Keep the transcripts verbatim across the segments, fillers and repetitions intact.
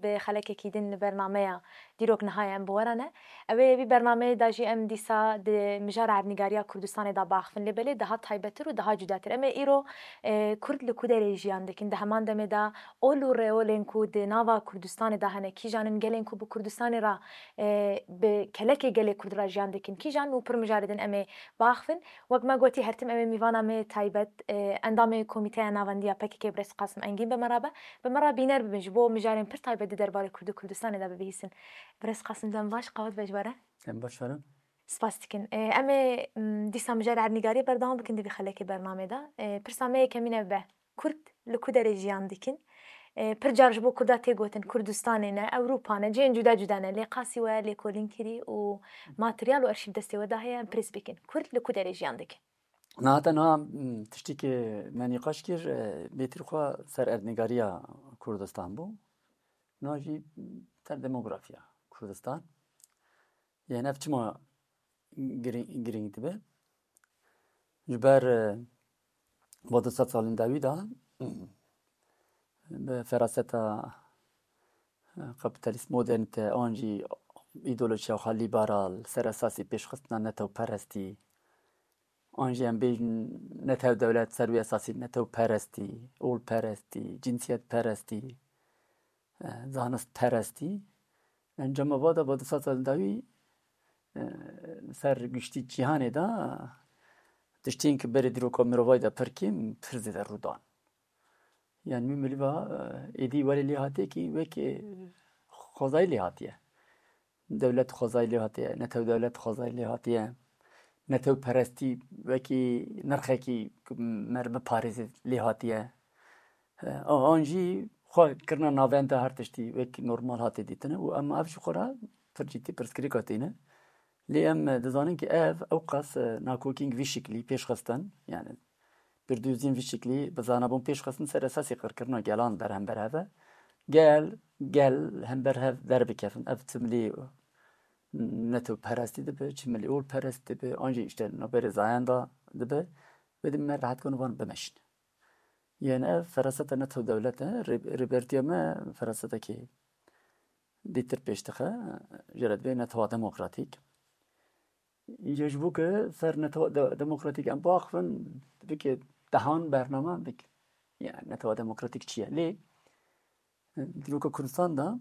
به خلک کی دین برنامه دیروک نهای ام بورانه اوی بی برنامه داجی ام دیسا د مجار عرنگاریا کردستان دا باخفن لبلی ده تایبتر و ده جداتر اما ایرو کرد لکود ریجیان دکن ده همان دم دا اولو رئولن کود ناوا کردستان دا هنه کی جانن گلن کو به کردستان را به کلک گل کرد راجیان دکن کی جان و پر مجاردن اما باخفن وقت ما گوتی هرتم اما میوانا می تایبت اندام کمیته ناوندیا پکی که برس قسم انگین به مرابه به مرا بینر ببینج بو مجارن پر تایبت درباره کرد کردستان دا ببیسن برس قسم دم باش قوت بجواره ام باش فرم سپاس دکن اما دیسا مجار عرنگاری بردام بکن دی خلک برنامه دا پرسامه کمینه به کرد لکود ریجیان دکن پر جارج بو کردا تیگوتن کردستان نه اروپا نه جن جدا جدا نه لقاسی و لکولین کری و ماتریال و ارشیو دسته و داهیا پرس بکن کرد لکود ریجیان دکن نه تنها تشتی که من نقاش کر بیتر خوا سر ارنگاریا کردستان بو ناجی تر دموگرافیا کردستان یعنی اف چما گرینگ تبه جبر بعد صد سالین دوی دا به فراست کپیتالیسم مدرنیته آنجی ایدئولوژی خالی لیبرال سر اساسی پیشخستنا نتو پرستی آنجی هم بیش نتو دولت سروی اساسی نتو پرستی اول پرستی جنسیت پرستی زانست پرستی انجام بعد بعد صد سال دوی سر گشتی جهان دا دشتین که بری درو کامیروای دا پرکیم پرزی در رودان یعنی می ملی با ایدی ولی لیهاتی کی وکی خوزای لیهاتیه دولت خوزای لیهاتیه نتو دولت خوزای لیهاتیه نتو پرستی وکی نرخه کی مرم پاریزی لیهاتیه آنجی خواه کرنا ناوین دا هر تشتی وکی نورمال هاتی دیتنه و اما افش خورا پرجیتی پرسکری کاتینه لیم دزانن که اف اوقاس ناکوکینگ وی شکلی پیش خستن یعنی بردوزین وی شکلی بزانابون پیش خستن سر اساسی قرکرنا گلان بر هم برهوه گل گل هم برهو در بکفن اف تملی نتو پرستی دبه چملی اول پرستی دبه آنجا اشتر نبر زاین دا دبه بدیم من راحت کنو وان بمشن یعنی اف فراسته نتو دولته ریبرتیا ما فراسته که دیتر پیشتخه جرد به نتو دموکراتیک يجبو که سر نتو دموکراتیک ام باخفن بك دهان برنامه بك يعني نتو دموکراتیک چیه لی دلوك كردستان دا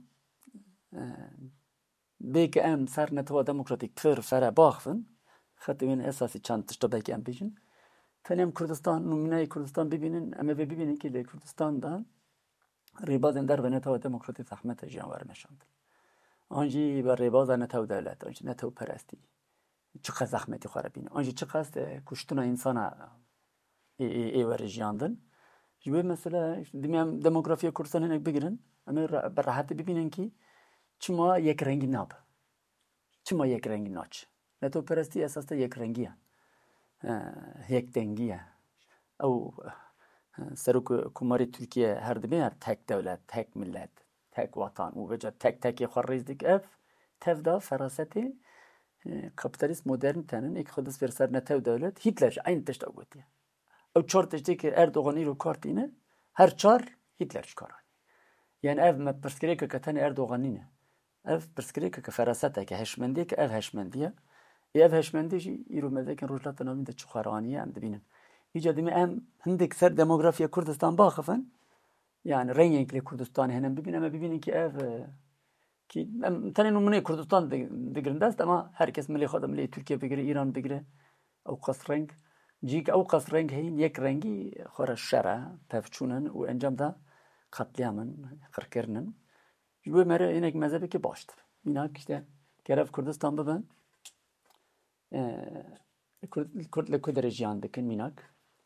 بك ام سر نتو دموکراتیک پر فر باخفن خطی وین اساسی چند تشتا بك ام بیشن تنیم کردستان نمونه کردستان ببینن اما ببینن که لی کردستان دا ریبازن در و نتو دموکراتیک زحمت جانور نشاند آنجی بر ریباز نتو دولت آنجی نتو پرستی چقدر زحمتی خواره بینه آنجا چقدر کشتن انسان ای ای ای و رجیاندن جوی مثلا دمیم دموگرافی کردستان هنگ بگیرن اما بر راحت ببینن که چما یک رنگی ناب چما یک رنگی ناچ نتو پرستی اساس یک رنگیه یک دنگیه او سرک کماری ترکیه هر دبیر تک دولت تک ملت تک وطن و وجه تک تکی خواریز دیگ اف تفدا فراستی کپیتالیسم مدرن تنن ایک خودش بر سر نتو دولت هیتلر این تشت آگوتیه او چهار تشتی که اردوغانی رو کارتینه هر چهار هیتلر شکارانی یعنی اف ما پرسکری که کتن اردوغانی نه اف پرسکری که فراسته که هشمندی که اف هشمندیه ای اف هشمندی ایرو مزکن روزلات نامین ده چخارانیه ام دبینن ایجاد می ام هندک سر دموگرافی کردستان باخفن yani rengi Kurdistan hemen bibin ama bibinin ki ev ki tane numune Kurdistan digrindast ama herkes milli xada milli Türkiye bigire İran bigire او قص رنگ جيك او قص رنگ هين يك رنگي خور الشرع تفچونن و انجام دا قتليامن قركرنن جو مره اینک مذهبی که باشتر اینا işte geref Kurdistan beben Kurd le Kurd rejiyan dikin minak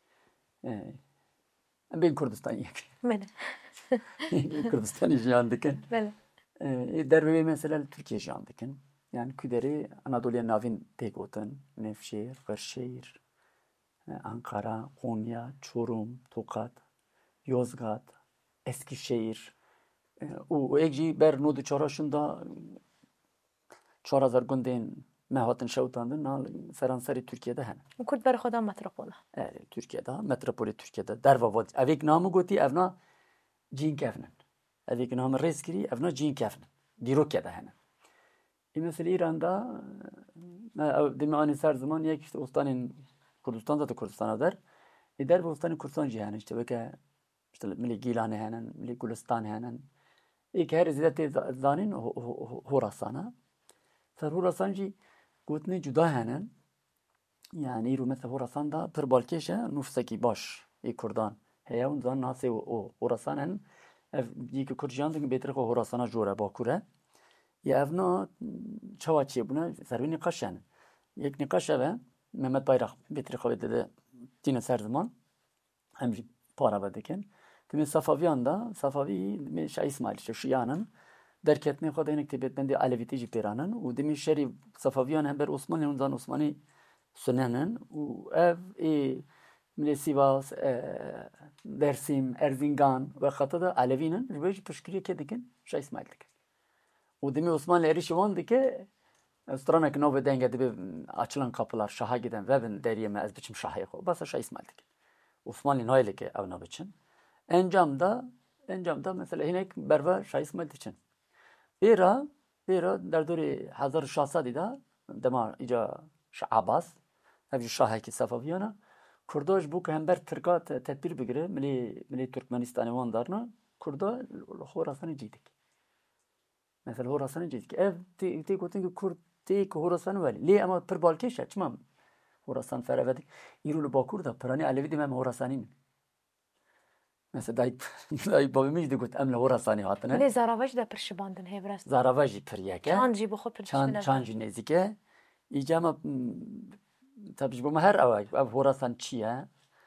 بين كردستان يك بله كردستان جيان دكن بله دربي مثلا تركيا جيان دكن يعني كدري أنادوليا نافين تيغوتن نفشير قرشير أنقرة قونيا چوروم توقات يوزغات اسكيشير و ايجي بر نود چاراشون دا چهار هزار گندين مهاتن شوتاندن نال فرانسری ترکیه هن کرد بر خدا متروپوله اه ترکیه ده متروپول ترکیه ده در واد اویک نامو گوتی اونا جین کفنن evê ki nam rêz kirî ev na cîn kefin dîrokê de hene. Ê mesela İran'da demê anî ser ziman yek işte ostanên Kurdistan zaten Kurdistana der. Ê derve ostanên Kurdistan jî hene işte weke işte milê Gîlanê hene, milê Gulistan hene. Ê ki herî zêde tê zanîn Horasan e. Ser Horasan jî gotinê cuda hene. Yani îro mesela Horasan da pir balkêş e nûfsekî baş ê Kurdan heye hûn zanin nasê o Horasan henin. Ev yekî Kurd jiyan dikin bêtir xwe Horasana jor e Bakur e. Ya ev na çawa çêbûne servê nîqaş henin. Yek nîqaş ev e Mehmet Bayrak bêtirî xwe dide tîne ser ziman em jî para vedikin. Demê Safaviyan da Safavî demê Şah İsmail işte Şiyanin derketnê xwe de hinek têbetmendê Alevîtî jî pêranin û demê şerî Safaviyan hember Osmanlî hûn zanin Osmanî sunenin û ev ê milê Sivas, Dersim, Erzingan ve xeta da Alevînin ji bo jî piştgiriyê kê dikin Şah İsmail dikin. û demê Osmanlî êrişî wan dike stranekî navê denge dibe açilan kapılar şaha giden vebin deriyê me ez biçim şahê xwe basa Şah İsmail dikin. Osmanlî nayleke ew nabiçin. Encamda encamda mesela hinek berve Şah İsmail diçin. Êra êra derdorê hezar û şeh sedî de dema îca Şah Abbas ev jî şahekî Safavîyan e. Kurda ji bo ku hember Tirka tedbîr bigire milê milê Türkmenistanê wan darna Kurda Horasanê cî dike. Mesela Horasanê cî dike. Ev tê gotin ki Kurd tê ku Horasanê welî. Lê ema pir balkêş e çima Horasan fere vedik. Îro li Bakur da piranî Alevî dime em Horasanî min. Mesela dayî dayî bavê min jî digot em li Horasanê hatine. Lê zarava jî de pir şibandin hêvrast. Zarava jî pir yek e. Çand jî bi xwe pir Çand çand jî nêzik e. Îca ema tabii ji bo me her ew ev Horasan çi ye?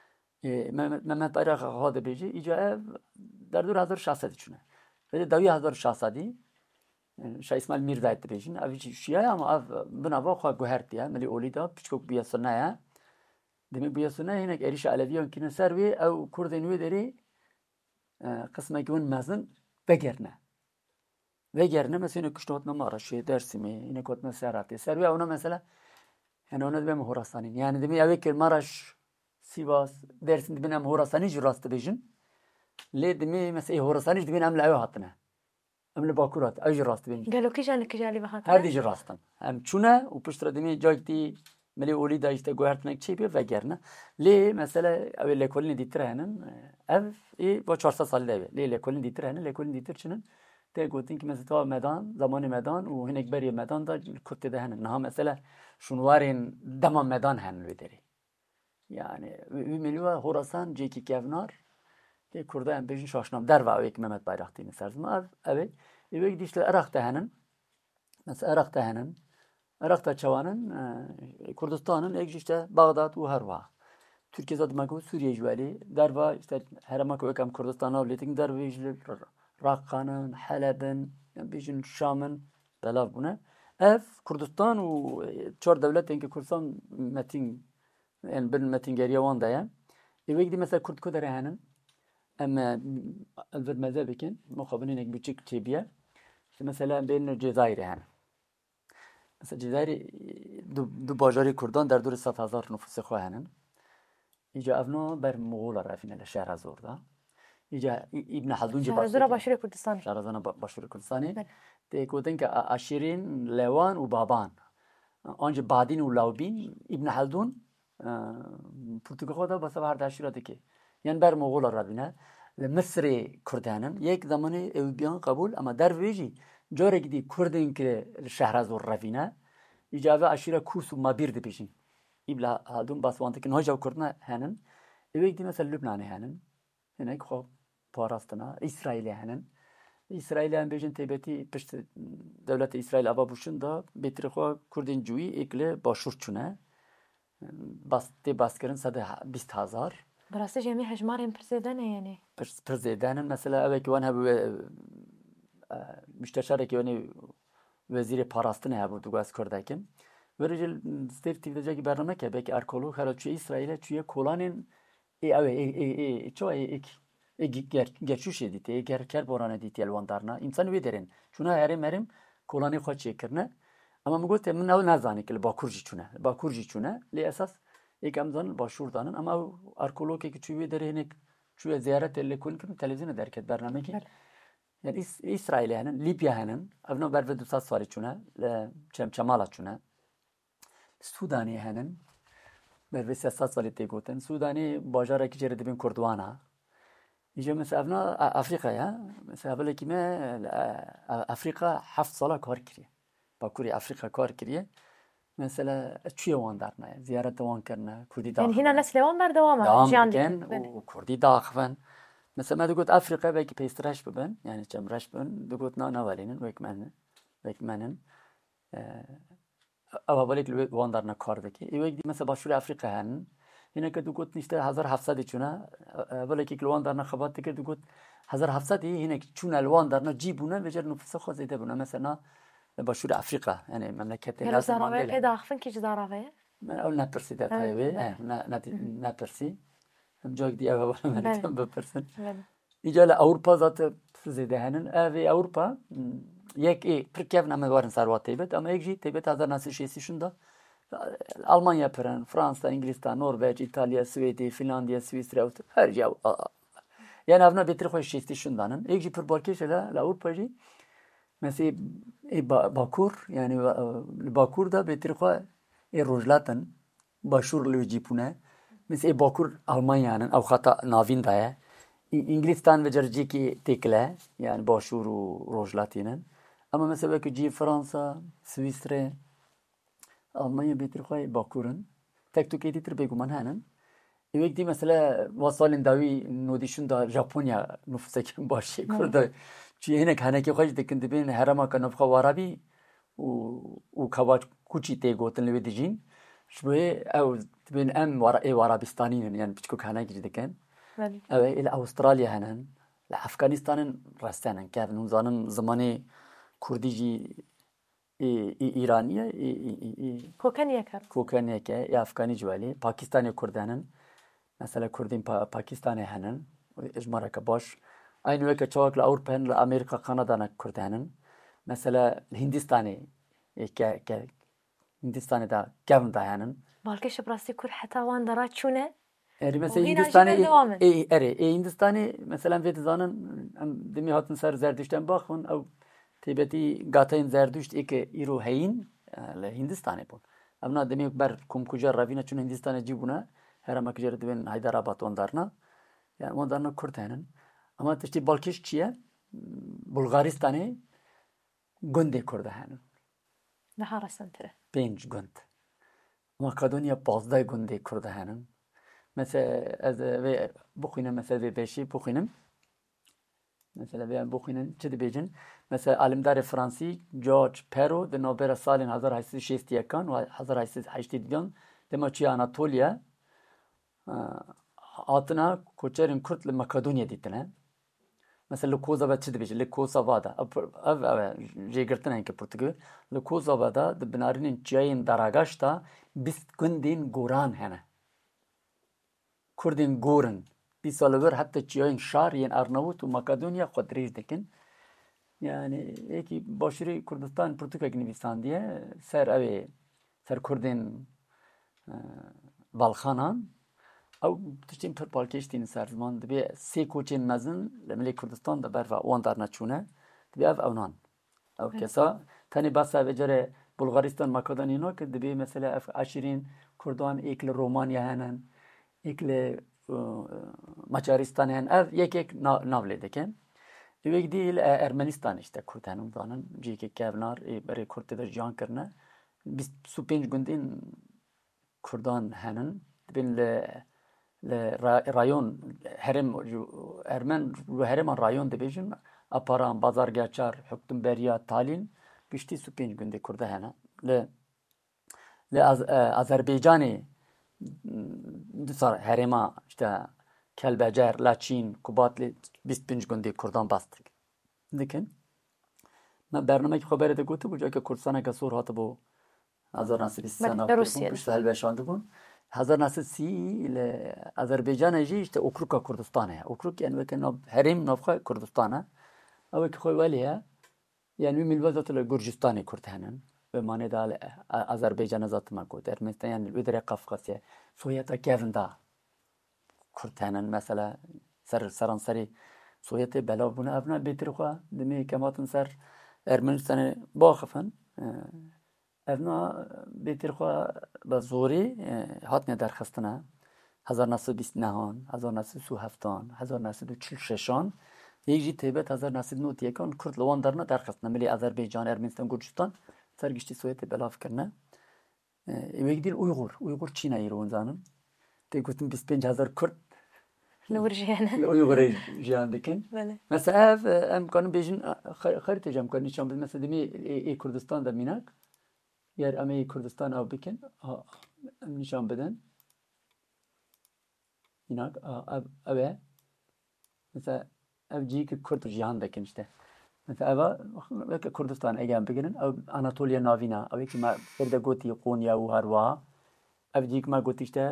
Mehmet Bayrak xwe dibêje îca ev derdor hezar û şeh sedî çûne. Vê dawî hezar û şeh sedî Şah İsmail Mirzayê dibêjin. Ev jî şiya ye ama ev bi nava xwe guhertiye. Milê Olî da piçkok bûye Sunne ye. Demê bûye Sunne hinek êrişa Aleviyan kîne ser wê ew Kurdên wê derê qismekî hûn mezin vegerine. Vegerine mesela hinek kuşta hatine Maraşê, Dersîmê, hinek hatine Serhatê. Ser wê ewna mesela yani ona dibêm Horasanîn. Yani demê ew ê kir Maraş, Sivas, Dersim dibin em Horasanî jî rast dibêjin. Lê demê mesela Horasanî jî dibin em li ew hatine. Em li Bakur hatin. Ew jî rast dibêjin. Gelo kîjan li kijalî ve hatine? Her dî jî rastin. Em çûne û piştre demê caykî milê Olî da işte guhertinek çêbî vegerine. Lê mesela ew ê lêkolînê dîtir henin. Ev ê bo çar sed salî de ev e. Lê lêkolîn dîtir henin. Lêkolîn dîtir çinin. Tê gotin ki mesela ta medan, zamanê medan û hinek beriyê medan da Kurtê de henin. Niha mesela şûnwarên dema medan henin wê derê. Yani wî milî Horasan cêkî kevnar tê Kurda em bêjin şaşnam. Derve ew ê ki Mehmet Bayrak tîne ser ziman ev ê ê wê dîşte Iraq de henin. Mesela Iraq de henin. Iraq da çawanin Kurdistanın ek işte Bağdat û herwa. Türkiye zaten ku Suriye jî welî. Derva işte herema ku em Kurdistan'a wlêtin derve jî Raqqanın, Helebin, bêjin Şam'ın belav bûne. Ev Kurdistan û çar devletên ki Kurdistan metin yani bin metin geriye wan de ye. Ê wê mesela Kurd ku derê henin. Em elbet meze bikin. Muxabin hinek biçik çêbiye. İşte mesela bên Cezayirê henin. Mesela Cezayirê du bajarê Kurdan derdorê sed hezar nüfusê xwe henin. Îca ev na ber Moğolar evîne li Şehrazor da. İca İbn Haldun jî Şehrazora Başûrê Kurdistanê. Şehrazana Başûrê Kurdistanê. Tê gotin ki aşîrên Lewan û Baban. An jî Badîn û Lawbîn İbn Haldun Portugal xwe da besa her daşîra dike. Yani ber Moğolar evîne. Li Misrê Kurd henin. Yek zamanê ew biyan qebûl ama dervê jî carekî dî Kurdên ki li Şehrazor revîne. İca ev aşîra Kûs û Mabîr dibêjin. İbn Haldun bas wan dikin hoca Kurdina henin. Ew ê dî mesela Lübnanê henin. Hinek xwe parastina. İsraîlê henin. İsraîlê em bêjin têbetî pişt dewleta İsraîl ava bûşin da bêtirî xwe Kurdên cûî êk li başûr çûne. Bas tê baskirin sed bîst hezar. Bi rastî jî em ê hejmarên pir zêde ne yani. Pir zêde henin. Mesela evekî wan hebû müşteşarekî wenê wezîrê parastinê hebû du ez Kurdekim. Wêrê jî stêr tîvdecekî bernameke belkî arkeolog hera çûye İsraîlê çûye kolanên ê ew ê ê çawa ê ê gerçûşê dîtê ê gerkerboranê dîtiye li wan darna. İnsan wê derên çûne herêm herêm kolanê xwe çêkirine. Ama min got min ew nezanî ki li Bakur jî çûne. Li Bakur jî çûne. Lê esas êk em zanin başûr danin ama ew arkeologekî çû wê derê hinek çûye ziyaretê lêkolîn kirin televizyonê derket bernamekî. yani İs- İsrail'e henin, Libya henin, evno berve du sat svari çuna, çem çamala çuna. Sudan'e henin, berve sat svari te goten. Sudan'e bajara ki jere dibin Kurdwana. İşte mesela evna Afrika'ya, mesela böyle kime Afrika hafta sala kar kiriye. Bakuri Afrika kar kiriye. Mesela çiğ wan darna, ziyaret wan karna, Kurdi يعني هنا daxıvan. نسل وان بردوامة Devam جي diken, عندك بله u Kurdi daxıvan. Mesela ben de Afrika belki peystraş bibin, yani çemraş bibin, de got na navalinin, vekmenin, vekmenin. Ama böyle ki wan darna kardaki. Evek di mesela başvuru Afrika hanin. Yine ki de got işte hazır hafsa di çuna, böyle ki wan darna xabat ki de got hazır hafsa di yine ki çuna wan darna cibuna ve cer nüfusa khazede buna mesela başvuru Afrika yani memleketin هلو Nelson زاراوية Mandela. كي داخفن كي زاراوية من أول نبرسي ده بله طيبة بله إيه نا نا نبرسي هم جاك دي أول مرة بله تم ببرسن بله إجا لأوروبا ذات زيده هنن أبي أوروبا يك إيه بركيف نام وارن سروات تيبت أما يك جي تيبت هذا ناس شيء شندا ألمانيا برن فرنسا إنجلترا نرويج إيطاليا سويدي فنلندا سويسرا her جا yani avna betir خوش شيء şundanın يك جي per balkeş la l'Avrupa جي mesela e, ba- Bakur yani e, Bakur da betir xwe e rojlatan başur li cipune mesela e Bakur Almanya'nın ev xata navîn da ye İ- İnglistan ve Cerciki tekle yani başur û rojlatînin ama mesela ki cî Fransa Swisre Almanya betir xwe e Bakur'un tek tu kêdîtir bêguman henin Evek di mesela vasalên dawî nûdîşûn da Japonya nüfusekî başê بله Kurda çi hinek henekî xweş dikin dibên herêma navxa Warabî û û keva kûçî tê gotin li wê dijîn ji bo yê ew dibên em ê Warabistanînin yani piçkuk henekî jî dikin بله ew ê li Avustralya henin li Efganistanên restem henin kevin hûn zanin zimanê Kurdî jî ê îranî ye ê كوكن يكر kokeniyek e ê Efganî jî welê Pakistanê Kurd henin mesela Kurdên Pa- Pakistanê henin ejmareke baş aynı weke çawek li Ewropa henin li Amerîka Kanadana Kurd henin mesela li Hindistanê ke ke Hindistanê de kevin da henin بالكش براسي كل حتى وان درا تشونه erî mesela وهنا جي Hindistanê بردوامن ê erê ê Hindistanê mesela vê dizanin em dimî hatin ser zerdüşten baxin ew taybetî gateyên zerdüşt ê ke îro heyîn li Hindistanê bûn ew na demê ber komkuja revîne çûn Hindistanê cî bûne herêmekî jê dibên Hyderabad wan darna yani wan darna Kurd henin ama tiştî balkêş çi ye Bulgaristanê gundê Kurd henin نهار سنتره pênc gund Makedonya pazdeh gundê Kurd henin mesela ez vê bixwînim mesela vê beşî bixwînim mesela vê em bixwînin çi dibêjin mesela alimdarê Fransî George Perrault di navbera salên hezar heşt sed û şêstî yekan û hezar heşt sed û heştê duyan dema çûye Anatolya hatina koçerên Kurd li Makedonyayê dîtine mesela li Kosova çi dibêje li Kosova da ev ev jêgirtin heke Portugî li Kosova da di binarînên çiyayên Daragaş da bîst gundên goran hene Kurdên gorin dîsa li wir heta çiyayên şar yên Arnavut û Makedonya xwe dirêj dikin yani yekî başûrê Kurdistan pirtûkek nivîsandiye ser ew ê ser Kurdên Balxanan ew tiştên pir balkêş tînin ser ziman dibe sê koçên mezin li milê Kurdistan de berva wan darna çûne dibe ev ewnan ew kesa tenê besa vê cerê Bulgaristan Makedonyayê nake dibe mesela ev eşîrên Kurdan êk li Romanya henin êk li Macaristan henin ev yek yek nav lê dikin Evek dî li Ermenistanê işte Kurd henin zanin cihekî kevnar ê berê Kurd tê de jiyan kirine bîst û pênc gundên Kurdan henin dibên li li rayon herêm Ermen li herêma rayon dibêjin Aparan, Bazargeçar, Hukdûmberiya, Talîn bîst û pênc gundê Kurd hene li li Azerbaycanê dîsa herêma işte Kelbecer, Laçîn, Kubatlê bîst pênc gundê Kurdan bast dikin me bernamekî xweberê de gotibû cake Kurdistaneke sor hatibû hezar navî sed bîst sê بله navbûn روسيا piştî helbeşandibûn hezar navî sed sî li Azerbaycanê jî işte Okruka Kurdistan heye Okruk yani weke nav herêm navxwe Kurdistan e ew wekî xwe welê ye yani wî milbat zat li Gurcistanê Kurd henin bi manê de li Azerbaycanê zat me got Ermenistan yani li wê derê Qafqasya Sovyeta kevin da Kurd henin mesela ser seranserê Sovyetê belav bûne ev ne bêtir xwe demê kematin ser Ermenistanê baxifin ev na bêtir xwe bi zorî hatine derxistina hezar navsed û bîst nehan, hezar navsed û heftan, hezar navsed û çil şeşan, yek jî taybet hezar navsed û nod yekan Kurd li wan derine derxistina milê Azerbaycan, Ermenistan, Gurcistan ser giştî Sovyetê belav kirine. Wek dîl Uygur, Uygur Çînayê ro zanin. Tê gotin bîst pênc hezar Kurd li wir jiyane. li Uygurê jiyan dikin. Belê. Mesela ev em kanin bêjin xeritê em kanin nîşan bidin. Mesela demê ê Kurdistan de mînak yer em ê Kurdistan ew bikin em nîşan bidin. Mînak ev ew e mesela ev ciyîkî Kurd jiyan dikin işte. Mesela eva weke Kurdistan ege em biginin ew Anatolya navîna ew yekî me pir de gotî Konya û herwiha ev ciyîk me gotî işte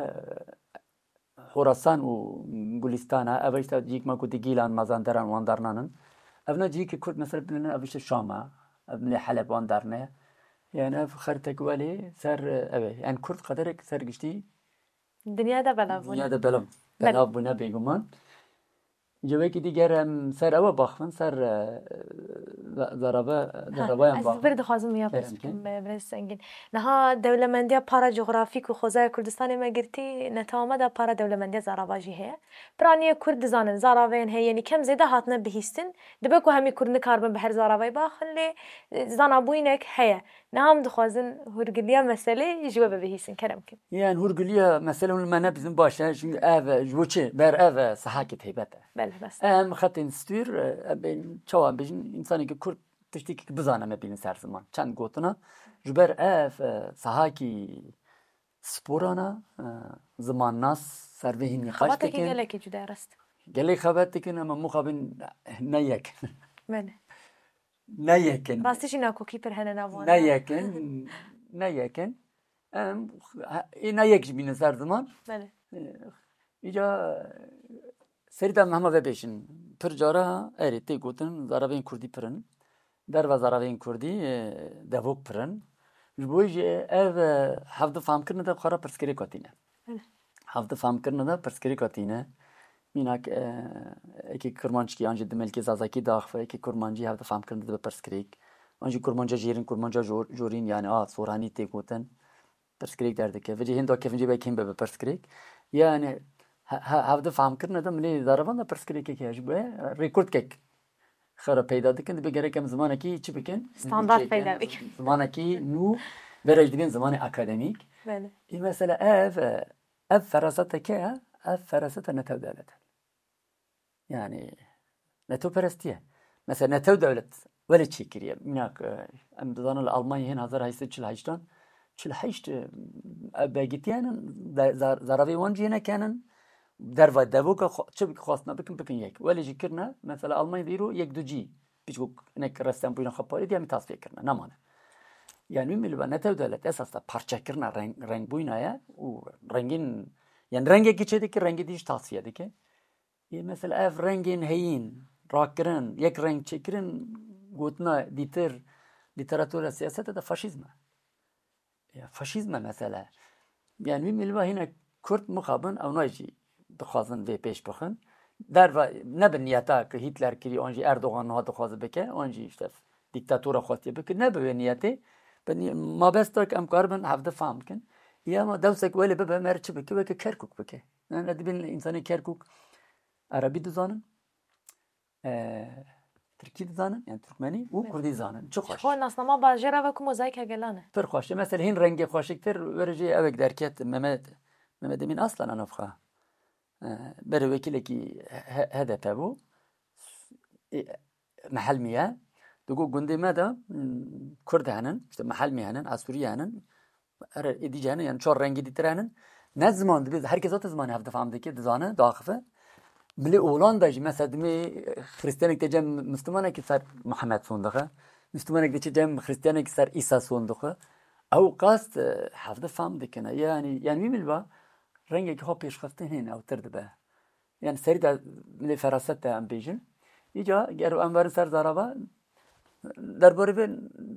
Horasan û Gulîstana ev işte ciyîk me gotî Gîlan Mazandaran wan dernanin ev ne ciyîkî Kurd mesela bidinin ev işte Şama ev milê Heleb wan derne yani ev xeritek welê ser ew e yani Kurd qederek ser giştî Dünyada belav bûne. dünyada belav belav bûne bêguman. Cewekî dîger em ser ew e baxivin ser zarava zaravayan Ez baxivin. bir dixwazim ya pirs bikim bi sengîn. Niha dewlemendiya para coğrafîk û xwezaya Kurdistanê me girtî netewama da para dewlemendiya zarava jî heye. Piraniyê Kurd dizanin zaraveyên heye yanî kem zêde hatine bihîstin. Dibe ku hemî Kurd nikarbin bi her zaravayê baxin lê zanabûyînek heye. Niha em dixwazin hûrgiliya meselê ji we bibihîsin kerem kin. Yani hûrgiliya mesele hûn me ne bizim baş e çünkü ev ji bo çi ber ev sehakê taybet e. Belê bes. Em xetên stûr em çawa bêjin însanekî Kurd tiştekî bizane me bînin ser ziman. Çend gotina ji ber ev sehakî sporana zimannas servê nîqaş Xebatekî dikin. gelekî cuda rast. Gelê xebet dikin ama muxabin ne yekin. Belê. Ne yekin. Rastî jî nakokî pir hene nav wan. Ne yekin. Ne yekin. Em ne yek ji bînin ser ziman. Belê. Îca serî de em hema vebêjin. Pir cara erê tê gotin zaravên Kurdî pirin. Derve zaravên Kurdî devok pirin. Ji bo jî ev hevdî famkirine de xwara pirsgirêk hatîne. Hevdî famkirine de pirsgirêk hatîne. Mînak ekî Kurmançikî an jî di Melkê Zazakî daxive, ekî Kurmancî hevdî famkirine dibe pirsgirêk. An jî Kurmanca jêrin, Kurmanca jorîn yani a Soranî tê gotin. Pirsgirêk derdike. Ve cî hin da kevincî belkî hin bibe pirsgirêk. Yani hevdî famkirine de milê zaravan da pirsgirêkekê heye ji bo rêkordkek xera peyda dikin dibe gerek em zimanekî çi bikin? Standart peyda bikin. Zimanekî nû berê ji dibin zimanê akademîk. Belê. Ê mesela ev ev feraseteke ye ev feraseta netew devlet e. Yani netewperestî ye. Mesela netew devlet welê çê kiriye? Mînak em dizanin li Almanyayê hin hezar heşt çil heştan çil heşt ev begîtiyanin zaravê wan cî nekenin derva devoka çi xwastina bikin bikin yek. Welê jî kirine mesela Almanya'da îro yek du cî piçgok hinek restem bûyîne xeparî diye tasfiye kirine nemane. Yani wî milî netew devlet esas da parçekirina rengbûyîna ye û rengîn yani rengekî çê dike rengî dî jî tasfiye dike. Ê mesela ev rengên heyîn rakirin yek reng çêkirin gotina dîtir lîteratûra siyaseta de faşîzm e. Faşîzm e mesela. Yani wî milî hinek Kurd mixabin ew ne jî dixwazin vê pêş bixin. Derve nebin niyeta ki Hitler kirî an jî Erdogan niha dixwaze bike an jî işte dîktatûra xwestiye bike ne bi vê niyetê mabestek em karibin hevdî fam bikin. Ya ama dewsek welê bibe mer çi bike weke Kerkûk bike. Yani dibin însanê Kerkûk Erebî dizanin Tirkî dizanin yani Türkmenî û Kurdî zanin. Çi xweş. Xwe nasnama bajêra ve ku mozayîka gelan e. Pir xweş. Mesela hin rengê xweşiktir were jî evek derket Mehmet Mehmet Emin aslan ana xwe. Berê wekîlekî H D P bû mehelmiye digot gundê me de Kurd henin işte mehelmî henin Asûrî henin êdî henin yani çar rengî dîtir henin ne ziman dibe herkes hat zimanê hevdî fam dike dizane daxife milê oğlan da jî mesela dimê Xristiyanek de cem Müslümanekî ser Muhammed son dixe Müslümanek de çi cem Xristiyanekî ser İsa son dixe ew qast hevdî fam dikin yani yani wî milî rengekî xwe pêşxistin hêne ew tir dibe. Yani serî de milê feraset de em bêjin. Îca ger em werin ser zarava derbarê vê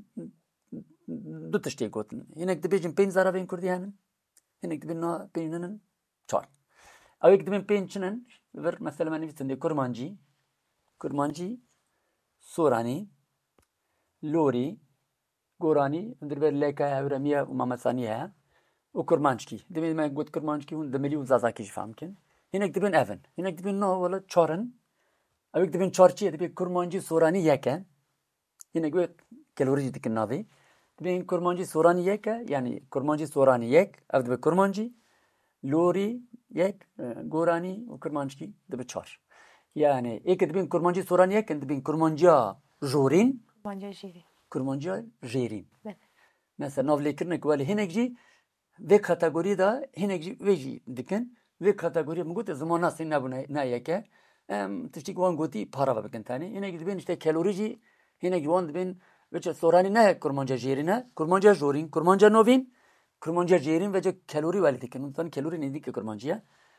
du tiştê gotin. Hinek dibêjin pênc zaravên Kurdî henin. Hinek dibin na bêjinin çar. Ew yek dibin pênc çinin vir mesela me nivîsin dê Kurmancî کرمانجی سورانی لوری گورانی در بر لکه هورمیه و مامسانیه و کرمانجکی دبین ما گفت کرمانجکی اون دملی و زازاکیش فهم کن هنگ دبین اون هنگ دبین نه ولی چارن اوی دبین چارچیه دبین کرمانجی سورانی یکه هنگ گفت کالوری دیکن ناوی دبین کرمانجی سورانی یکه یعنی کرمانجی سورانی یک او دبین کرمانجی لوری یک گورانی و کرمانجکی دبین چار yani ek dibin kurmancı soran yekin dibin kurmancı jorin kurmancı jiri kurmancı jerin evet. Mesela navlekirnek vali hinekci ve kategori da hinekci veji dikin ve kategori mu gote zaman nasıl ne bu ne yeke em tiştik wan goti para bakın tane hinekci dibin işte kalorici hinekci wan dibin ve sorani ne kurmancı jerine kurmancı jorin kurmancı novin kurmancı jerin ve kalori vali dikin ondan kalori ne dik kurmancıya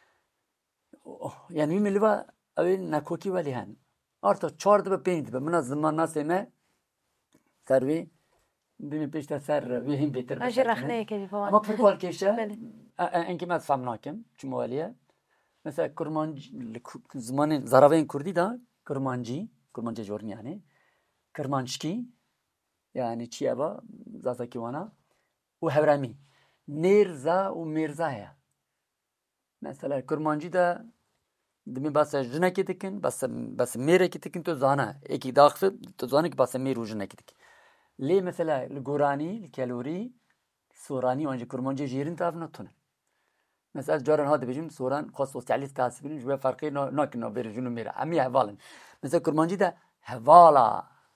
yani milva اوی نکوکی ولی هن آرتا چهار دو پنج دو من از زمان ناسه نه سروی بیم پیشتا سر ویم بیتر اجی رخنه که بیوان اما فرق وال کشه انکی من فهم ناکم چون موالیه مثلا کرمانج زمان زراوین کردی دا کرمانجی کرمانجی جورن yani کرمانجکی yani چیه با زازاکی وانا و هورمی نیرزا و میرزا هیا مثلا کرمانجی دا دمی بس جنه کی تکن بس بس میره کی تکن تو زانه اکی داخل تو زانه کی بس میرو جنه کی تکن لی مثلا الگورانی الکالوری سورانی وانجی کرمانجی جیرین تاف نتونه مثلا جارن هاد بيجون سوران خاص سوسياليست تاسبين جوا فرقي نو ناكنو بيرجونو ميرا امي هوالن مثلا كرمانجي ده هوالا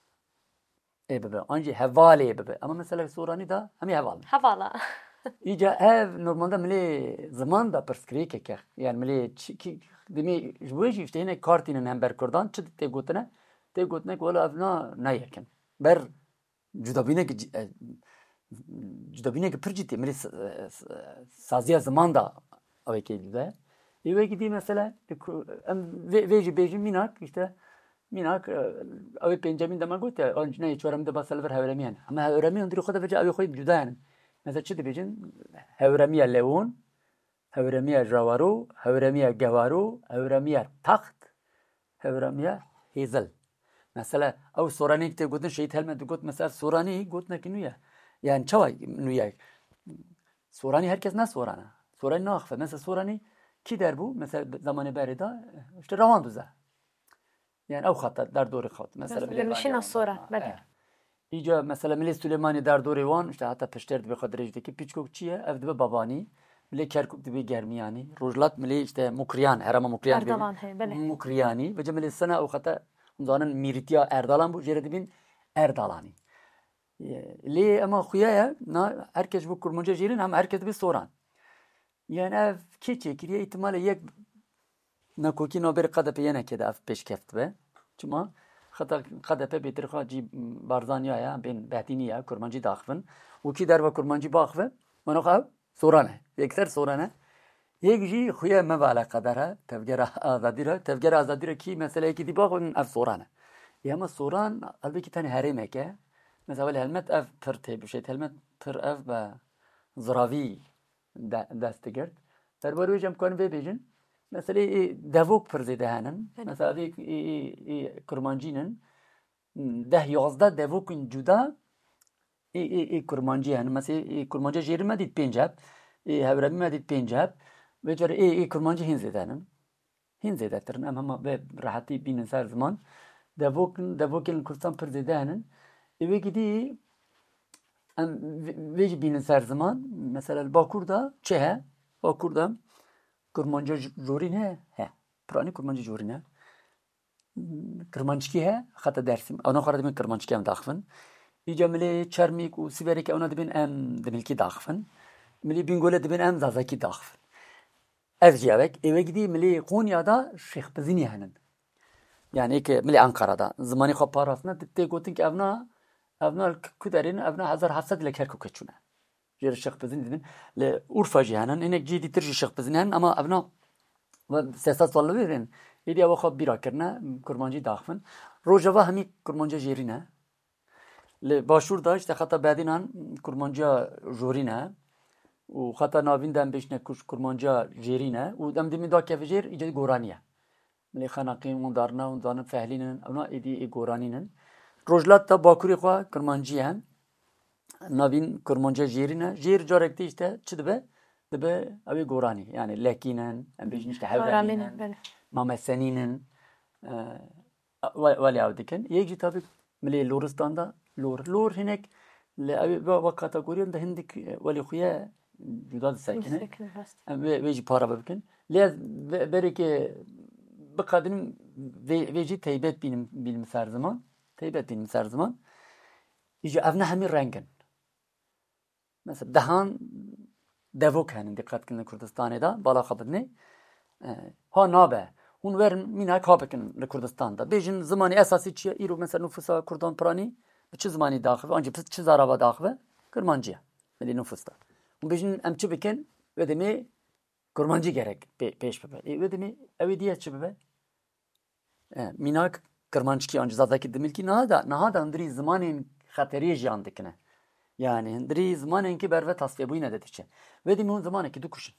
اي بابا انجي هوالي بابا اما مثلا سوراني ده امي هوالن حوالا iyice ev normalde mili zaman da perskriye ke yani mili ki demi jbuji işte yine kartinin ember kurdan çıt te gotne te gotne wala avna ne yakin ber cudabine ki cudabine ki perciti mili saziya zaman da aveke juda eve gidi mesela veji beji minak işte minak ave penjamin dama gote anjne çoramda basal ver havramiyan ama havramiyan diri khoda veja ave khoy juda yani مثلا چه دبیجن هورمیه لون هورمیه جوارو هورمیه گوارو هورمیه تخت هورمیه هیزل مثلا او سورانی که گفتن شهید هلمند گفت مثلا سورانی گفت نکنیه yani çavay nüye سورانی herkes ne sorana سورانی ne akfa mesela سورانی ki der bu mesela zamanı beri da işte ravan düze yani o hatta der doğru khat mesela bir müşina sonra bebe ایجا مثلا ملی سلیمانی در دوره وان işte hatta peşter dibe kadrejdeki piçkok çiye evde be babani mili kerkuk dibe germiyani rojlat mili işte mukriyan herama mukriyan Erdoğan he bele mukriyani ve cemeli sana o kata onların miritiya Erdoğan bu jere dibin Erdalani li ama khuyaya na herkes bu kurmunca jerin ama herkes bir soran yani ev keçe kiriye ihtimali yek na koki no bir kadep yene keda ev peş keft be çünkü خطا خدا په بیتر خا جی بارزانیا یا بین بهتینیا کرمانجی داخون و کی در و کرمانجی باخوه منو خو سورانه یکتر سورانه یک جی خویا موالا قدره تفجر آزادی را تفجر آزادی را کی مثلا کی دی باخون اف سورانه یا ما سوران البته تانی هریمه که مثلا ولی هلمت اف پر تی بشه هلمت پر اف با زراوی دست گرد در بروی جم کن ببیجن مثلا دووک پرزیده هنن مثلا یک کرمانجینن ده یازده دووکن جدا ای ای کرمانجی هن مثلا کرمانجی جیری مدید پنجاب هورمی مدید پنجاب و جور ای ای کرمانجی هین زیده هنن هین زیده ترن اما به راحتی بینن سر زمان دووکن دووکن کردستان پرزیده هنن ای گیدی ام ویج بینن سر زمان مثلا باکوردا چه ها باکوردا کرمانجی جورین ہے ہے پرانی کرمانجی جورین ہے کرمانچکی ہے خطا درسیم اونا خارد من کرمانچکی هم داخفن ایجا ملی چرمیک و سیبری که اونا دبین ام دملکی داخفن ملی بینگوله دبین ام زازاکی داخفن از جیابک ایوه گدی ملی قونیا دا شیخ بزینی هنن yani ایک ملی انقره دا زمانی خواب پاراسنا تی گوتن که اونا اونا کدرین اونا هزار هفتصد لکر کوکچونه جير الشيخ بزين دين لأورفا جهنن إنك جدي ترجع الشيخ بزين أما أبنا سياسات والله بيرن إذا وخاب بيرا كرنا كرمانجي داخفن روجوا همي كرمانجا جيرينا لباشور داشت خطا بعدين عن كرمانجا جورينا وخطا نافين دم بيشنا كش كرمانجا جيرينا ودم دمي دا كيف جير إجا غورانيا ملی خناقی اون دارنا اون دانم فهلینن اونا ایدی ای گورانینن روجلات تا باکوری خوا کرمانجی هن نابین کرمانجه جیرینه جیر جارکتی işte چی دبه دبه اوی گورانی yani lekinen em bejin işte hevraninen mameseninen vali avdiken yekji tabi mili Loristan'da lor lor hinek le abi va kategoriyinde hindik vali xuya juda sakine ve veji para babken le berike bu kadının veji teybet benim bilim her zaman teybet benim her zaman iyice avna hemi rengen mesela dahan devok hanin dikkat kılın Kurdistan'da bala kabadne ha nabe hun verin mina kabekin Kurdistan'da bejin zamanı esası çiye iro mesela nüfusa Kurdan prani çi zamanı daxil ancak çi zarava daxil Kurmancıya meli nüfusta hun bejin emçi beken ve demi Kurmancı gerek peş bebe ve demi evi diye çi bebe minak Kurmancı ki ancak zadaki demil ki nada nada andri zamanın xateri jiyan dikine yani andri zamanın ki berve tasfiye bu yine dediçe ve demi hun zamanı ki dukuşun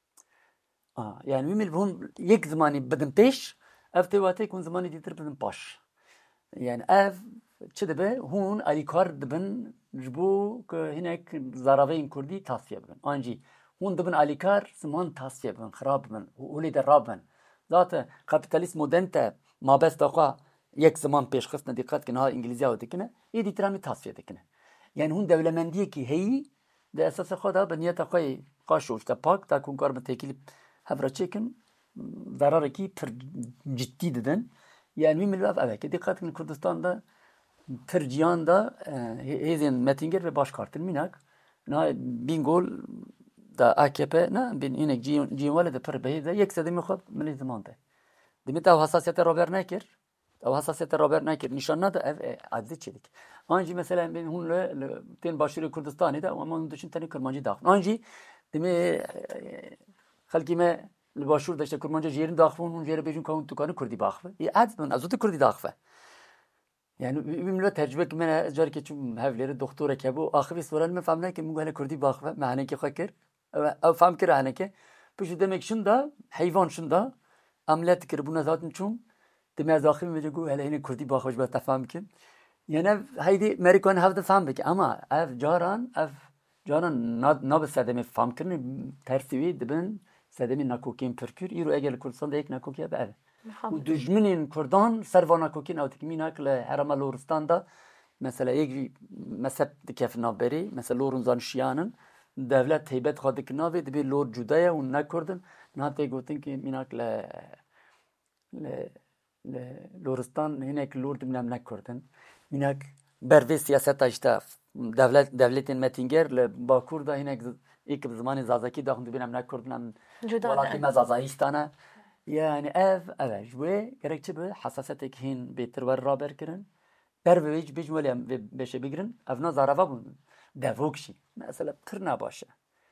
آه يعني ميمل بهون يك زماني بدن بيش اف تواتي يكون زماني ديتر بدن باش يعني اف تشدبه هون اليكار دبن جبو هناك زراوين كردي تصفيه بن انجي هون دبن اليكار زمان تصفيه بن خراب بن ولي درابن ذات كابيتاليست مودنت ما بس دقا يك زمان بيش خصنا دقت كنا انجليزيه ودكنا يدي ترامي تصفيه دكنا يعني هون دولمنديه كي هي ده اساس خدها بنيه تقي قاشوش تباك تكون كار متكلي هفرا çekin zararı ki pır ciddi dedin. Yani bir millet evet ki dikkat edin Kürdistan'da Tırciyan'da hezin Mettinger ve başkartın minak. Na bin gol da A K P na bin inek civanı da pır beyde yekse de mixab milli zamanda. Demet av hassasiyete Robert Neker. Av hassasiyete Robert Neker nişanına da ev adli çelik. Anji mesela ben hunla ten başarı Kürdistan'da da ama onun dışında tane Kurmancı dağın. Anji demi خلقی ما لباشور داشته کرمانجا جیرین داخون اون جیره بیشون کون تو کانو کردی باخته یه عادت من ازوت کردی داخته yani بيملو تجربه که من جاری که چون هفلیر دکتره که بو آخری سوال من فهمیدم که میگه کردی باخته معنی که خاکر او فهم کرده هنه که پیش demek şunda hayvan şunda ameliyat kır buna zaten çum demez daxil mi diyor hele yine kurdi baxış ben tafهم kim yani haydi Amerikan havda fهم bek ama ev caran ev caran nab sedemi fهم kırni tersivi dibin sedemi nakokin perkür iro eğer Kurdistan'da ek nakokiye be ev bu düşmenin Kurdan serva nakokin avtikmin akle Herama Loristan'da mesela ek mezhep dikef naberi mesela Lorunzan Şia'nın devlet heybet xadik navi dibi Lor Cudaya un nakurdun nate gotin ki minak le le le Loristan hinek Lor dimlem nakurdun minak berve siyaseta işte devlet devletin Mettinger le Bakur'da hinek ilk zamanı zazaki da hundu benim nakurdun walaki mazazayistana yani ev evet ve gerekçe bu hassasiyetek hin beter ve raber kirin berve hiç bijmelem ve beşe bigirin evna zarava bu devokşi mesela tırna başa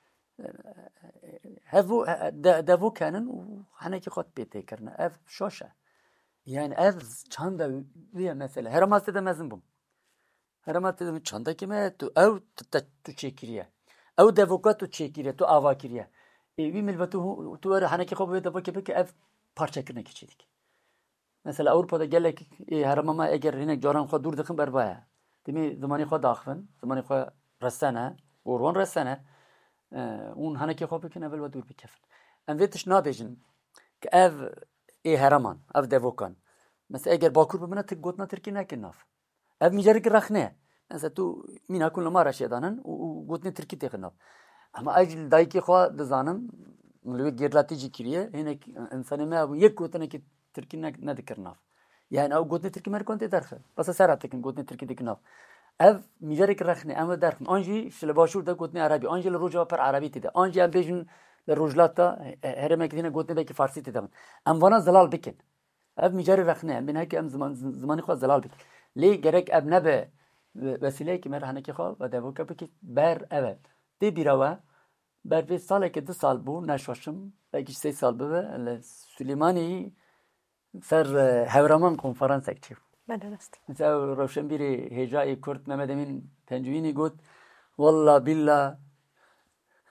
هفو دفو كانن وحنا كي خط بيتي كرنا اف شوشة يعني اف çanda ويا مثلا هرمات ده مزن بوم هرمات ده çanda kime tu او tu çekiriye او devoka tu çekiriye tu ava kiriye e bir milvetu tu var hani ki xobu devo ki peki ev parça kırnak içedik mesela Avrupa'da gelek e, haramama eğer yine coran xo dur dıkın berbaya demi zamanı xo daxfın zamanı xo resana orwan resana اون هنه که خواب بکن اول و دور بکفن ام ویتش نابیجن که اف ای هرمان اف دوکان مثلا اگر باکور بمنه تک گوتنا ترکی نکن ناف اف میجاری که رخنه مثلا تو مینا کل ما رشی دانن و گوتنی ترکی تک ناف اما اجل دایی که خواه دزانم ملوی گیرلاتی جی کریه هنه انسانی ما یک گوتنه که ترکی ندکر ناف yani o gotne Türkiye mer konte derxe basa seratekin gotne Türkiye diknav ev mijarek rakhne ama derxin anji şle başur da gotne arabi anji le roja per arabi tide anji em bejin le rojlata heremek dine gotne belki farsi tide em vana zalal bikin ev mijarek rakhne em binaki em zaman zamanı xo zalal bik li gerek ev nebe vesile ki mer haneki xo ve devoka bik ber evet de birava ber ve sale ki de sal bu naşvaşım belki şey sal bu ve Süleymani سر هورامان کنفرانس اکتیو. بله راست. مثلا روشن بیری هجای کرد ممد امین پنجوینی گفت والله بالله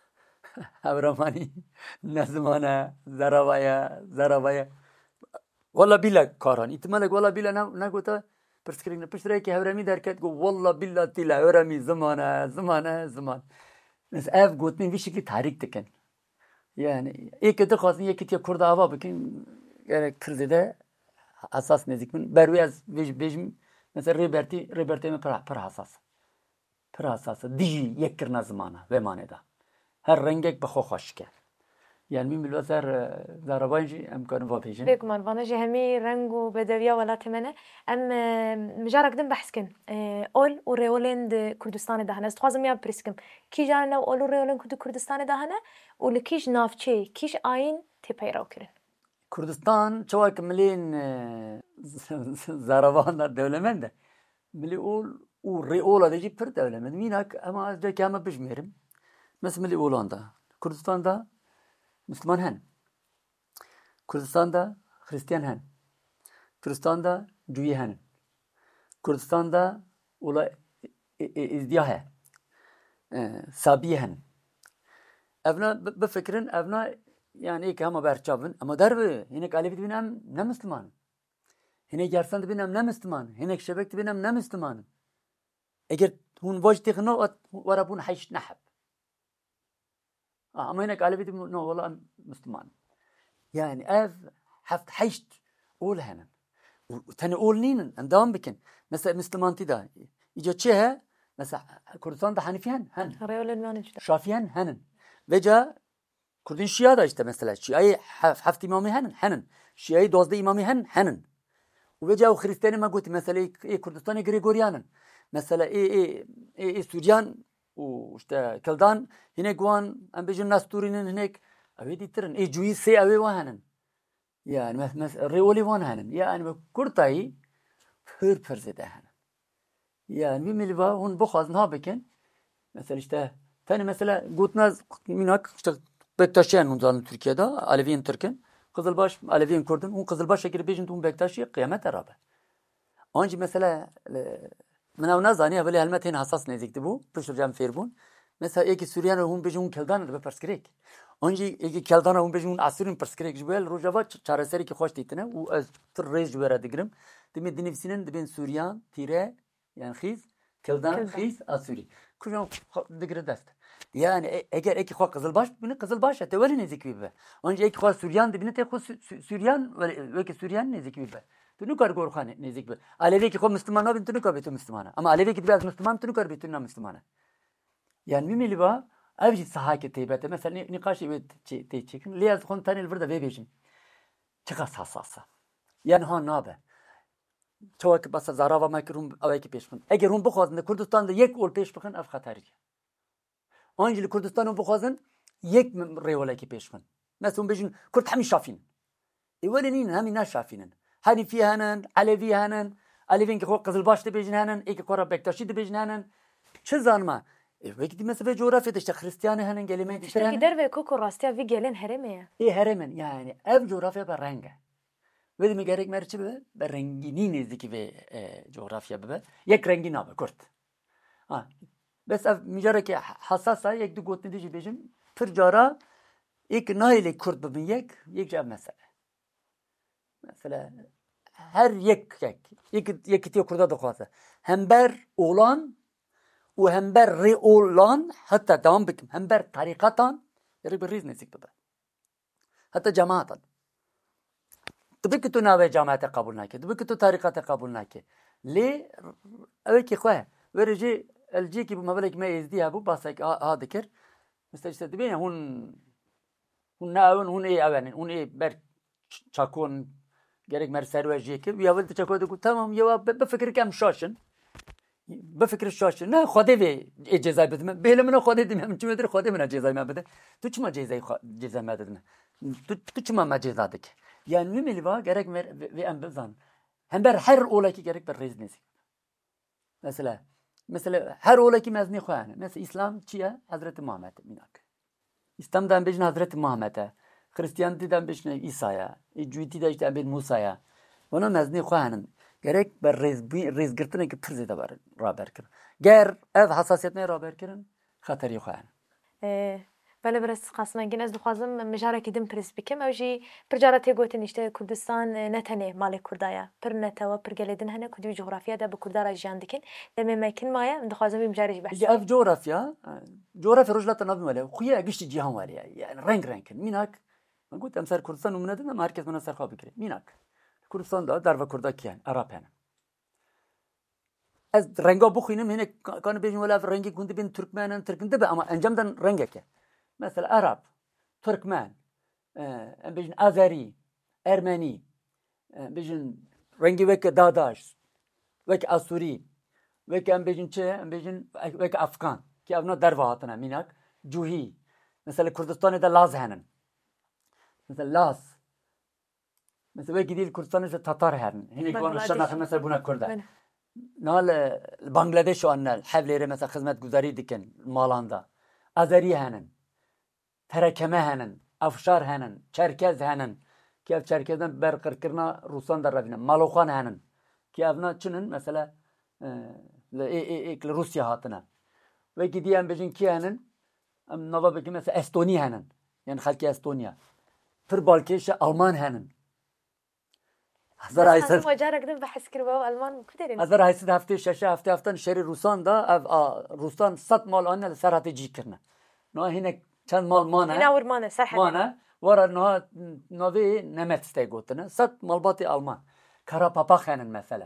هورامانی نزمانه زراویا زراویا والله بلا كاران احتمالك والله بلا نا نقطة برسكرين برسكرين كهرمي دركت جو والله بلا تلا هرمي زمانه زمانه زمان بس اف قوتني في شكل تحريك تكن yani ilk de khasni yekit ya kurda hava bakın gerek krizde hassas nezik min berwez bejim mesela Roberti Roberti mi para para hassas para hassas diji yekirna zamana ve maneda her rengek bxo xoşke yani min bilwaser zarabanji em kan va bejin بيك من فانجي همي رنجو بدويا ولا تمنى ام مجرد دم بحسكن اول وريولين د كردستان ده هنست خوازم يا بريسكم كي جانا اول وريولين كد كردستان ده هنا ولكيش نافچي كيش اين تيبيراو كرن Kurdistan çoğu milin zaravanlar devlemende mili ol u reola deci pir devlemende minak ama azca kâme bijmerim mesela mili olanda Kurdistan'da Müslüman hen Kurdistan'da Hristiyan hen Kürdistan'da Cüyi hen Kurdistan'da ula izdiya he Sabiye hen evna bifekrin evna yani ilk ama berçavın ama derbi hinek Alevi binem ne Müslüman hinek Yarsan binem ne Müslüman hinek Şebek binem ne Müslüman eğer hun vajti no varabun hayş nahab ama hinek Alevi no valla Müslüman yani ev haft hayş ol hemen tane ol ninin devam bikin mesela Müslüman tida ica çehe mesela Kurdistan'da Hanifiyen hen ريولين ما نجد Şafiyen henin veca Kurdin Şia da işte mesela Şia'yı haft imamı henin henin Şia'yı dozda imamı henin henin veca o Hristiyanı ma guti mesela e Kurdistan'ı Gregorianın mesela e e e Süryan o işte Keldan yine guan ambejin Nasturinin hinek avi ditirin e Cüyi se avi wahanin yani mesela Reoli wan henin yani Kurtayı pır pır zede henin yani bir milva hun bu khazn ha bikin mesela işte tane mesela gutnaz minak işte Bektaşiyen ondan Türkiye'de Aleviyin Türk'ün Kızılbaş Aleviyin Kurdun un Kızılbaş şekeri bejin tun Bektaşi kıyamet arabe. Anci mesela menav nazani evvel helmetin hassas nezikti bu. Pişireceğim ferbun. Mesela eki Suriyen hun bejin keldan be perskrek. Anci eki keldan hun bejin asirin perskrek jbel rojava çareseri ki hoş ditine u az tır reis jbera digrim. Demi dinifsinin dibin Suriyen tire yani khiz keldan khiz asuri. Kujan digre dest. Yani eğer iki xwa Kızılbaş bini Kızılbaş teveli nezik bibe. Önce iki xwa Suriyan dibine te xwa Suriyan ve ki Suriyan nezik bibe. Tunu kar gorxane nezik bibe. Alevi ki xwa Müslüman bin tunu kar bitu Müslümana. Ama Alevi ki biraz Müslüman tunu kar bitu Müslümana. Yani mimili ba avji sahake teybete mesela nikaş evet te çekin. Liyaz xon tanil burada ve bejim. Çıkas hassasa. Yani ha nabe. Çoğu ki basa zarava makrum avaki peşmin. Eğer hun bu xwazın Kurdistan'da yek ol peş bixin ev xatarı. Anjili Kurdistan'ın bu xwazın yek rewaleki peşmin. Mesela bejin Kurd hemi şafin. Evelinin hemi na şafinin. Hanifi hanen, Alevi hanen, Alevin ki xo Kızılbaş da bejin hanen, eki Kora Bektaşi da bejin hanen. Çı zanma. E vekti mesela coğrafyada işte Hristiyanı hanen gelime işte gider ve koku rastya vi gelen hereme. E heremen yani ev coğrafya bir renge. Ve mi gerek merçi be be rengini nezdeki ve coğrafya be. Yek rengi nabe Kurt. Ha. بس اف میجاره که حساسه یک دو گوتنی دیجی بیجم پر جارا یک نایلی کرد ببین یک یک جاب مسئله مثلا her یک یک یک یک تیو کرده دخواسته هم بر اولان و هم بر ری اولان حتی دوام بکم هم بر طریقتان یعنی بر ریز نزدیک ببر حتی جماعتان تبی که تو نوع جماعت قبول نکی تبی که تو طریقت قبول نکی لی اوی که خواه ورجی الجی کی bu مبلغ ما ازدیه bu basek ha dikir mesela işte dibine hun hun naun hun iyi avenin hun iyi ber çakon gerek mer serveci ki ya velt çakodu ku tamam ya be fikir kem şaşın be fikir şaşın ne xode ve ceza bedme belemine xode demem çimedir xode mena ceza me bede tu çma ceza ceza me dedin tu tu çma ma ceza dik yani mimeli va gerek mer ve em bezan hem ber her olaki gerek ber reznesi mesela mesela her olaki mezni khoyane mesela İslam çiye Hazreti Muhammed minak İslam'dan bejin Hazreti Muhammed'e Hristiyanlıktan bejin İsa'ya Cüyti de işte ben Musa'ya ona mezni khoyane gerek ber rezbi rezgirtine ki prizede var raber kir ger ev hassasiyetine raber kirin hatari khoyane بله برس قسمه گین از دخوازم مجاره کدیم پرس بکم او جی پر جارتی گوت نیشته کردستان نتنه مال کردایا پر نتوا پر گلیدن هنه کدی جغرافیا ده بکردار جیان دکن دم مکن مایا دخوازم بیم جارج بحث يجي اف جغرافيا جغرافيا رجلات نظم ولا خويا قشت جهان ولا يعني رنج رنج ميناك من قلت امثال كردستان ومنادنا مركز من سر خابي كري ميناك كردستان ده درب كردا كيان عرب هنا از رنگا بخوینم هنا كان بيجي ولا في رنگي كنت بين تركمان تركن دبا اما انجام دن رنگك مثلا عرب تركمان اه بيجن ازري ارمني اه بيجن رنگي وك داداش وك اسوري وك ام بيجن چه ام بيجن وك افغان كي ابنا دروا هاتنا ميناك جوهي مثلا كردستان ده لاز هنن مثلا لاز مثلا وك دي كردستان ده تتار هن هنا كمان شرنا مثلا بنا كردا نال بنگلاديش وان الحفلة مثلا خدمت گزاري دكن مالاندا ازري هنن ترکمه هنن افشار هنن چرکز هنن که اف چرکزن برقرار کرنا روسان در روینه مالوخان هنن که افنا چنن مثلا ل ای ای ای روسیا هاتنه و کی دیام بجن کی هنن ام نوا بکی مثلا استونی هنن یعنی خلک استونیا پر بالکش آلمان هنن هزار هایصد مجاره کدیم بحث کرده و آلمان کدرین هزار هایصد هفته شش هفته هفتن شهر روسان دا اف روسان صد مال آنه سرعت جی کرنه نه هنگ چند مال مانه اینا ور مانه سرحد مانه ورا نه نوی نمت استگوتنه صد مالبات آلمان کارا پاپا خانن مثلا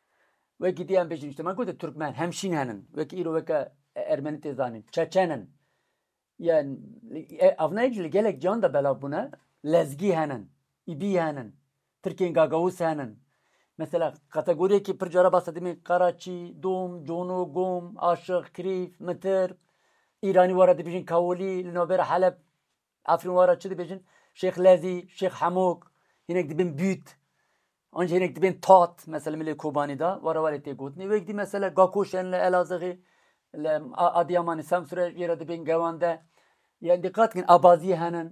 و کی دیام بجن işte من گفت ترکمن همشین هنن و کی ایرو وک ارمنی تزانین چچنن yani avnayıcı gelek can da bela buna lezgi henen ibi henen Türkiye'nin gagavus henen mesela kategoriye ki pırcara bahsettiğim Karachi, Dum, Jono, Gom, Aşık, Krif, Mıtır İrani var adı bizim Kavuli, Linober, Halep, Afrin var adı bizim Şeyh Lezi, Şeyh Hamuk, yine dibin Büt, önce yine dibin Tat, mesela Milli Kobani'da var var ete gotni ve gidi mesela Gakoşenle Elazığ'ı, Adıyaman'ı Samsun'a yere dibin Gavanda, yani dikkat edin Abazi henen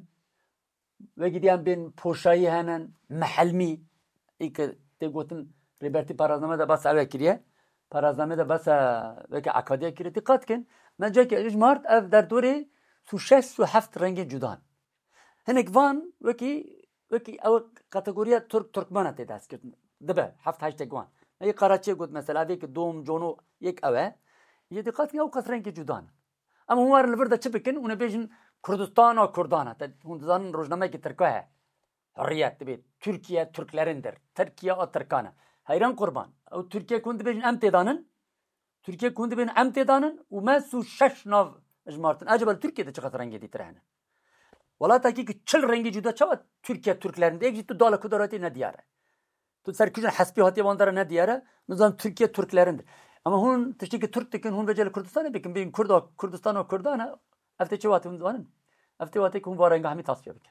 ve gidiyen bin Poşayı henen, Mehalmi, ilk te gotin Liberty parazname da bas ave kiriye, parazname da bas ve ki akadiye kiriye dikkat edin. Bence ki Mart ev der duri su şeş su heft rengi cudan. Henek van ve ki ve ki ev kategoriye Türk Türkmana te dest kirdin. Dibe heft haşte gwan. Ey Karachiye got mesela ve ki Dom Jono yek eve. Ye dikkat edin ev kas rengi cudan. Ama hunlar lverda çıbikin une bejin Kurdistan o Kurdana. Te hundan rojname ki Türkiye. Hürriyet tabi Türkiye Türklerindir. Türkiye o Türkana. Hayran kurban. O Türkiye kundu bejin emtedanın. Türkiye kundu bejin emtedanın. U mesu şeş nav ejmartın. Acaba Türkiye'de çıkat rengi ditirene. Valla ta ki çıl rengi cüda çava Türkiye Türklerinde. Ek tu dala kudarati ne diyare. Tu serkücün hasbi hatiye bandara ne diyare. Nizam Türkiye Türklerindir. Ama hun teşteki Türk tekin hun beceli Kurdistan'a bekin. Beyin Kurda Kurdistan o Kurdana. Efte çevatı hun zamanın. Efte vatı ki hun var rengi hami tasfiye bekin.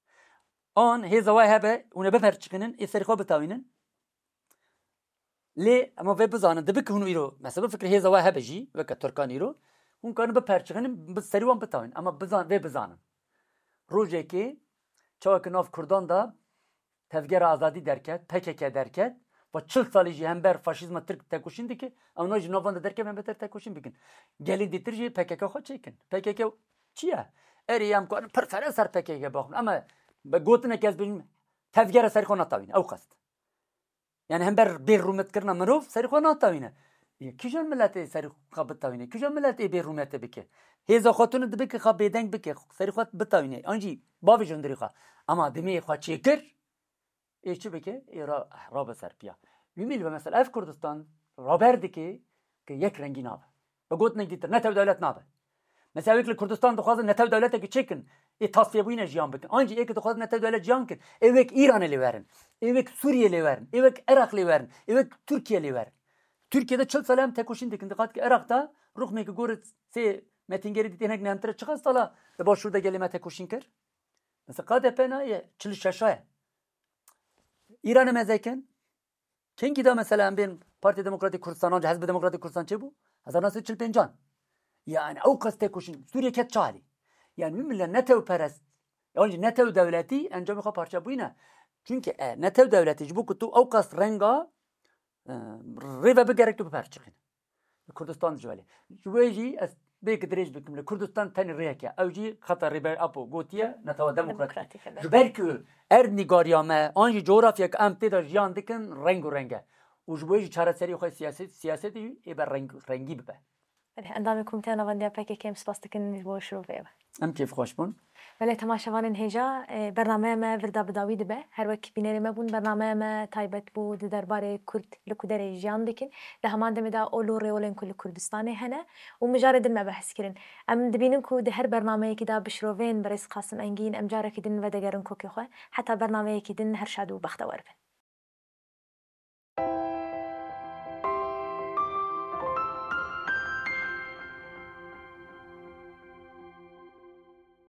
آن هزوای هبه اونه بپر چکنن اسری خواب بتاوینن لی اما و بزانن دبک هنو ایرو مثلا فکر هزوای هبه جی و که ترکان ایرو اون کانو بپر چکنن بسری وان بتاوین اما بزان و بزانن روزه که چاو که ناف کردان دا تفگر آزادی درکت پکک درکت و چل سالی جی هم بر فاشیزم ترک تکوشین دی که اونو جی نوان دا درکت هم بتر تکوشین بکن گلی دیتر جی پکک خود چیکن پکک چیه اری هم کن پر سر سر پکک باخن اما بقولنا كاز بين تفجير سرقة نطاوين أو قصد يعني هم بر بير رومت كرنا مروف سرقة نطاوينه كيجان ملاتي سرقة بتاوينه كيجان ملاتي بير رومت بك هذا خاتون دبك خاب بيدنگ بك سرقة بتاوينه أنجي بافي جندريقة أما دمي خات شكر إيش بك إيرا راب سربيا يميل مثلا في كردستان رابرد كي كي يك رنجي نابه بقولنا جديد نتو دولة نابه مثلا ويك كردستان دخوازن نتو دولته که چکن ای تصفیه بوینه جیان بکن آنجی ای که دخوازن نتو دولت جیان کن ایوک ایران لی ورن ایوک سوریه لی ورن ایوک عراق لی ورن ایوک ترکیه لی ورن Türkiye'de çıl salam tekuşin dikin dikkat ki Irak'ta ruh meki gorit se metingeri ditenek nemtere çıkan sala ve boş şurada gelime tekuşin kır mesela K D P'na ye çıl şaşaya İran'a mezeken kim ki de mesela ben Parti Demokratik Kurdistan önce Hizb Demokratik Kurdistan çe bu hazır nasıl çıl pencan yani o kas tekuşin Suriye ket çali yani müminler netev perest yani netev devleti encamı ka parça buyna çünkü e, netev devleti bu kutu o kas renga e, rive begerek tu perçikin Kurdistan jvali jveji بيك دريج بكم لكردستان تاني ريكا أوجي خطر ريبير أبو غوتيا نتوا ديمقراطيك جبركو أرني قارياما أنجي جغرافياك أم تيدا جيان دكن رنگ و رنگه وجبويجي چارة سري خو سياسة سياسة دي إبر رنگ رنگي ببه اندامكم تانا ونديا باكي كيم سباستكن بو شروفه ام كيف خوش بون ولی تماشاوان هجا برنامه ما وردا بداوی دبه هر وقت بینری ما بون برنامه ما تایبت بود درباره کرد لکودر جیان دکن ده همان دم دا اولو رئولن کل کردستان هنه و مجرد ما بحث کرن ام دبینن کو ده هر برنامه کی دا بشروفین برئیس قاسم انگین ام جاره کدن و دگرن کو کی خو حتی برنامه کی دن هر شادو بختور